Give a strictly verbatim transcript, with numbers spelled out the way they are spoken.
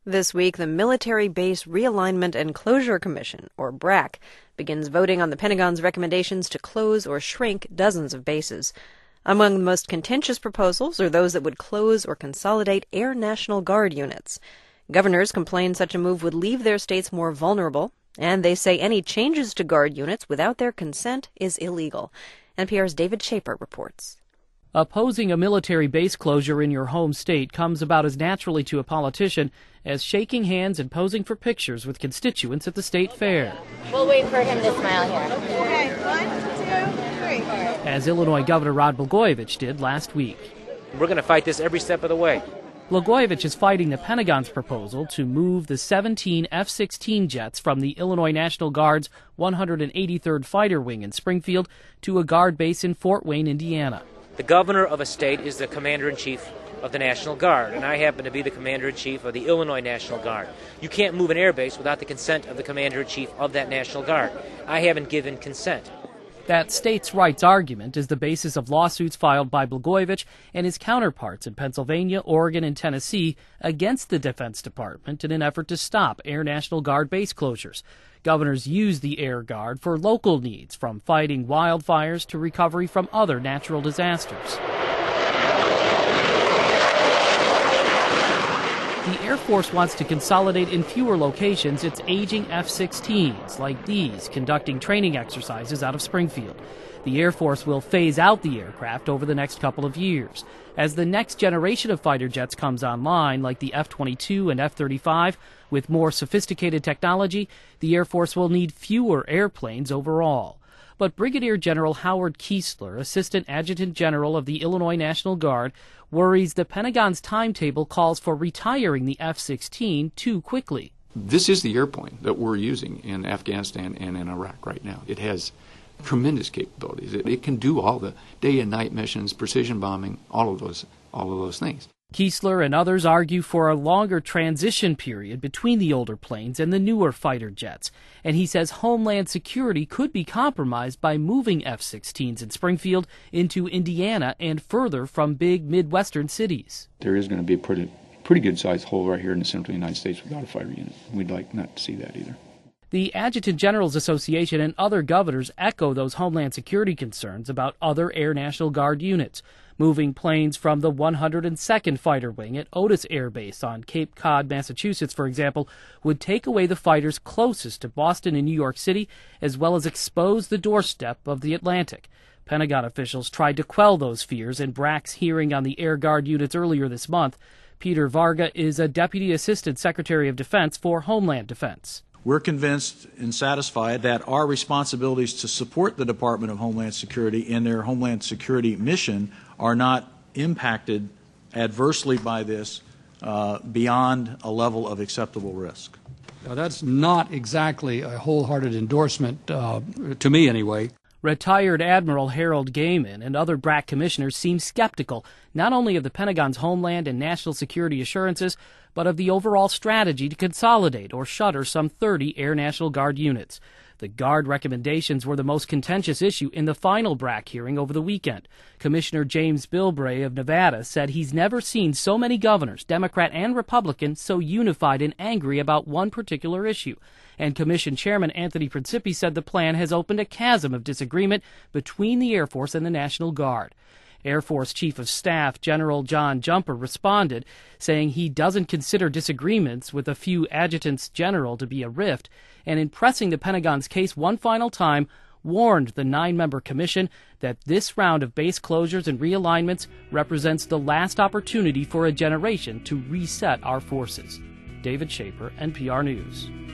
This week, the Military Base Realignment and Closure Commission, or BRAC, begins voting on the Pentagon's recommendations to close or shrink dozens of bases. Among the most contentious proposals are those that would close or consolidate Air National Guard units. Governors complain such a move would leave their states more vulnerable, and they say any changes to Guard units without their consent is illegal. N P R's David Schaper reports. Opposing a military base closure in your home state comes about as naturally to a politician as shaking hands and posing for pictures with constituents at the state fair. We'll wait for him to smile here. Okay, one, two, three. As Illinois Governor Rod Blagojevich did last week. We're going to fight this every step of the way. Blagojevich is fighting the Pentagon's proposal to move the seventeen F sixteen jets from the Illinois National Guard's one hundred eighty-third Fighter Wing in Springfield to a Guard base in Fort Wayne, Indiana. The governor of a state is the commander-in-chief of the National Guard, and I happen to be the commander-in-chief of the Illinois National Guard. You can't move an air base without the consent of the commander-in-chief of that National Guard. I haven't given consent. That states' rights argument is the basis of lawsuits filed by Blagojevich and his counterparts in Pennsylvania, Oregon, and Tennessee against the Defense Department in an effort to stop Air National Guard base closures. Governors use the Air Guard for local needs, from fighting wildfires to recovery from other natural disasters. The Air Force wants to consolidate in fewer locations its aging F sixteens, like these, conducting training exercises out of Springfield. The Air Force will phase out the aircraft over the next couple of years. As the next generation of fighter jets comes online, like the F twenty-two and F thirty-five, with more sophisticated technology, the Air Force will need fewer airplanes overall. But Brigadier General Howard Keesler, Assistant Adjutant General of the Illinois National Guard, worries the Pentagon's timetable calls for retiring the F sixteen too quickly. This is the airplane that we're using in Afghanistan and in Iraq right now. It has tremendous capabilities. It, it can do all the day and night missions, precision bombing, all of those, all of those things. Keesler and others argue for a longer transition period between the older planes and the newer fighter jets, and he says Homeland Security could be compromised by moving F sixteens in Springfield into Indiana and further from big Midwestern cities. There is going to be a pretty, pretty good-sized hole right here in the central United States without a fighter unit. We'd like not to see that either. The Adjutant Generals Association and other governors echo those Homeland Security concerns about other Air National Guard units. Moving planes from the one hundred second Fighter Wing at Otis Air Base on Cape Cod, Massachusetts, for example, would take away the fighters closest to Boston and New York City, as well as expose the doorstep of the Atlantic. Pentagon officials tried to quell those fears in BRAC's hearing on the Air Guard units earlier this month. Peter Varga is a Deputy Assistant Secretary of Defense for Homeland Defense. We're convinced and satisfied that our responsibilities to support the Department of Homeland Security in their Homeland Security mission are not impacted adversely by this uh, beyond a level of acceptable risk. Now, that's not exactly a wholehearted endorsement, uh, to me anyway. Retired Admiral Harold Gehman and other BRAC commissioners seem skeptical not only of the Pentagon's Homeland and National Security assurances, but of the overall strategy to consolidate or shutter some thirty Air National Guard units. The Guard recommendations were the most contentious issue in the final BRAC hearing over the weekend. Commissioner James Bilbray of Nevada said he's never seen so many governors, Democrat and Republican, so unified and angry about one particular issue. And Commission Chairman Anthony Principi said the plan has opened a chasm of disagreement between the Air Force and the National Guard. Air Force Chief of Staff General John Jumper responded, saying he doesn't consider disagreements with a few adjutants general to be a rift, and in pressing the Pentagon's case one final time, warned the nine-member commission that this round of base closures and realignments represents the last opportunity for a generation to reset our forces. David Schaper, N P R News.